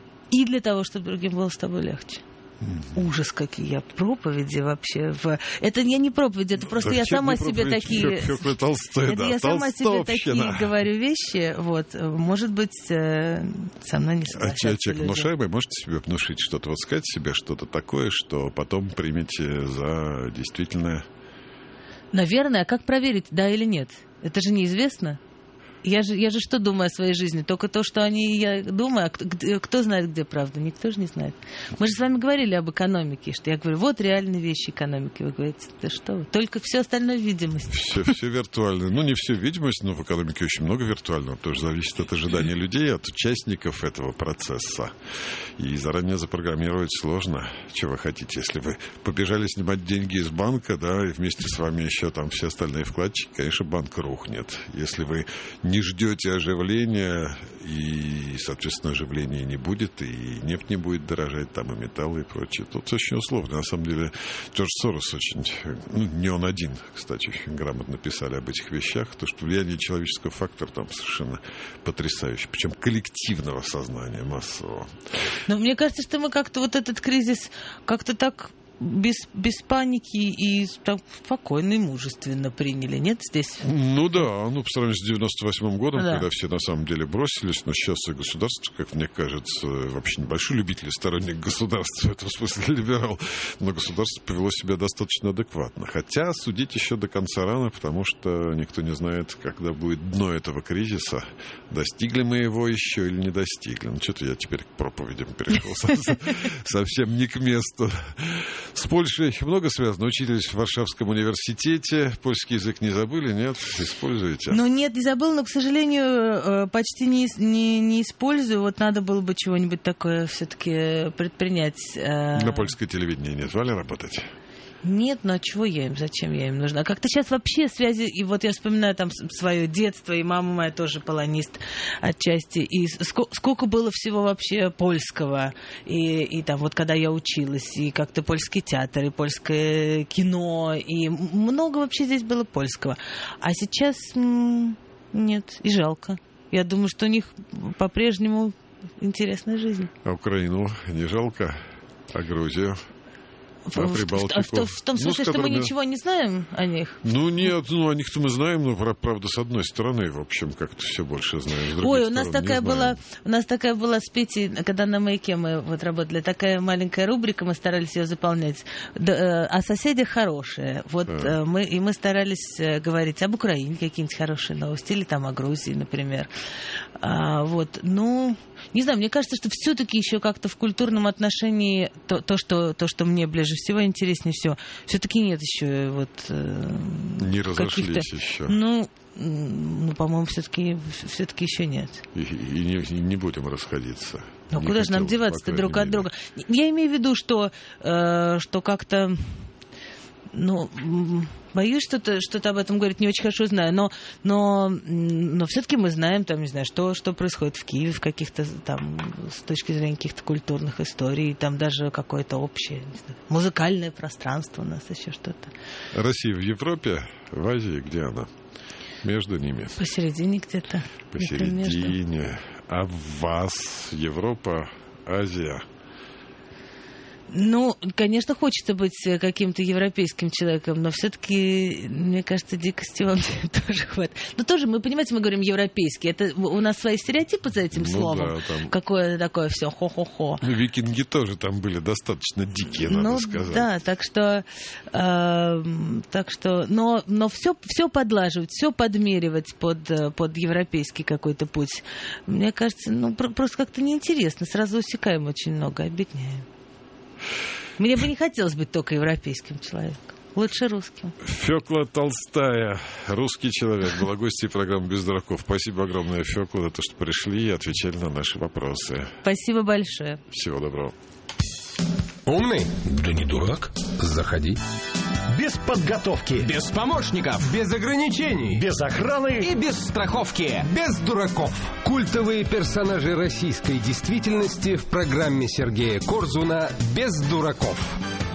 и для того, чтобы другим было с тобой легче. Mm-hmm. Ужас, какие я проповеди вообще. В... Это я не проповеди, это просто так я сама себе такие... Фёкла Толстой, это да, я сама себе такие говорю вещи. Вот. Может быть, со мной не согласятся. А человек внушаемый, можете себе внушить что-то, вот сказать себе что-то такое, что потом примете за действительное? Наверное, а как проверить, да или нет? Это же неизвестно. Я же, я же что думаю о своей жизни? Только то, что они, я думаю, а кто, кто знает, где правда? Никто же не знает. Мы же с вами говорили об экономике, что я говорю, вот реальные вещи экономики. Вы говорите, да что вы? Только все остальное видимость. Все, все виртуально. Ну, не все видимость, но в экономике очень много виртуального. Тоже зависит от ожиданий людей, от участников этого процесса. И заранее запрограммировать сложно. Чего вы хотите? Если вы побежали снимать деньги из банка, да, и вместе с вами еще там все остальные вкладчики, конечно, банк рухнет. Если вы не ждете оживления, и, соответственно, оживления не будет, и нефть не будет дорожать, там и металлы, и прочее. Тут очень условно. На самом деле, Джордж Сорос очень, ну, не он один, кстати, очень грамотно писали об этих вещах, то, что влияние человеческого фактора там совершенно потрясающее, причем коллективного сознания, массового. Но мне кажется, что мы как-то вот этот кризис как-то так... Без, без паники и так спокойно и мужественно приняли, нет, здесь? Ну да, ну по сравнению с девяносто восьмым годом, да. Когда все на самом деле бросились, но сейчас и государство, как мне кажется, вообще небольшой любитель и сторонник государства, в этом смысле либерал, но государство повело себя достаточно адекватно. Хотя судить еще до конца рано, потому что никто не знает, когда будет дно этого кризиса, достигли мы его еще или не достигли. Ну что-то я теперь к проповедям перешел совсем не к месту. С Польшей много связано. Учились в Варшавском университете. Польский язык не забыли, нет? Используете? Ну, нет, не забыл, но, к сожалению, почти не, не, не использую. Вот надо было бы чего-нибудь такое все-таки предпринять. На польское телевидение не звали работать? Нет, ну а чего я им, зачем я им нужна? Как-то сейчас вообще связи, и вот я вспоминаю там свое детство, и мама моя тоже полонист отчасти, и сколько, сколько было всего вообще польского, и, и там вот когда я училась, и как-то польский театр, и польское кино, и много вообще здесь было польского. А сейчас м- нет, и жалко. Я думаю, что у них по-прежнему интересная жизнь. А Украину не жалко? А Грузию? А В, в, в, в том смысле, ну, что мы ничего не знаем о них? Ну, нет, ну, о них-то мы знаем, но, правда, с одной стороны, в общем, как-то все больше знаем. С другой Ой, у нас такая была, у нас такая была с Петей, когда на «Маяке» мы вот работали, такая маленькая рубрика, мы старались ее заполнять, о соседях хорошие. Вот а. мы, и мы старались говорить об Украине, какие-нибудь хорошие новости, или там о Грузии, например. А, вот, ну... Не знаю, мне кажется, что все-таки еще как-то в культурном отношении то, то, что, то, что мне ближе всего, интереснее всего, все-таки нет еще вот... Э, не разошлись еще. Ну, ну, по-моему, все-таки, все-таки еще нет. И, и, не, и не будем расходиться. Ну, куда же нам деваться-то друг мере. От друга? Я имею в виду, что, э, что как-то... Ну, боюсь что-то, что-то об этом говорить, не очень хорошо знаю, но, но, но все-таки мы знаем, там, не знаю, что, что происходит в Киеве, в каких-то там, с точки зрения каких-то культурных историй, там даже какое-то общее, не знаю, музыкальное пространство у нас, еще что-то. Россия в Европе, в Азии, где она? Между ними? Посередине где-то. Посередине. Где-то а в вас Европа, Азия? Ну, конечно, хочется быть каким-то европейским человеком, но все-таки, мне кажется, дикости вам тоже хватит. Но тоже, мы, понимаете, мы говорим европейский. Это у нас свои стереотипы за этим ну, словом. Да, там... Какое такое все хо-хо-хо. Ну, викинги тоже там были достаточно дикие, надо ну, сказать. Да, так что, э, так что, но, но все, все подлаживать, все подмеривать под, под европейский какой-то путь. Мне кажется, ну, просто как-то неинтересно. Сразу усекаем очень много, обедняем. Мне бы не хотелось быть только европейским человеком. Лучше русским. Фёкла Толстая, русский человек, была гостьей программы «Без дураков». Спасибо огромное, Фёкла, за то, что пришли и отвечали на наши вопросы. Спасибо большое. Всего доброго. Умный? Да не дурак. Заходи. Без подготовки. Без помощников. Без ограничений. Без охраны. И без страховки. Без дураков. Культовые персонажи российской действительности в программе Сергея Корзуна «Без дураков».